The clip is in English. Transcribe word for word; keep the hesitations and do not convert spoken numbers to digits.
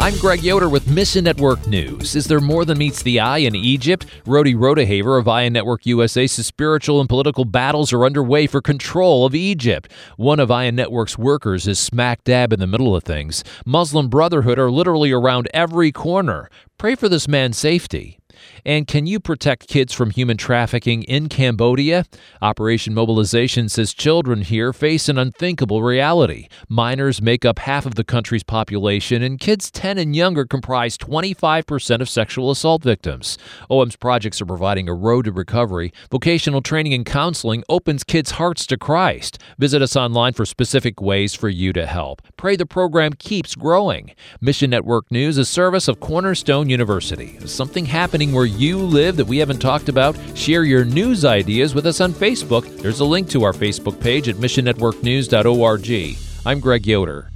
I'm Greg Yoder with Mission Network News. Is there more than meets the eye in Egypt? Rodi Rodehaver of I O N Network U S A says spiritual and political battles are underway for control of Egypt. One of I O N Network's workers is smack dab in the middle of things. Muslim Brotherhood are literally around every corner. Pray for this man's safety. And can you protect kids from human trafficking in Cambodia? Operation Mobilization says children here face an unthinkable reality. Minors make up half of the country's population, and kids ten and younger comprise twenty-five percent of sexual assault victims. O M's projects are providing a road to recovery. Vocational training and counseling opens kids' hearts to Christ. Visit us online for specific ways for you to help. Pray the program keeps growing. Mission Network News, a service of Cornerstone University. Is something happening where you live that we haven't talked about? Share your news ideas with us on Facebook. There's a link to our Facebook page at mission network news dot org. I'm Greg Yoder.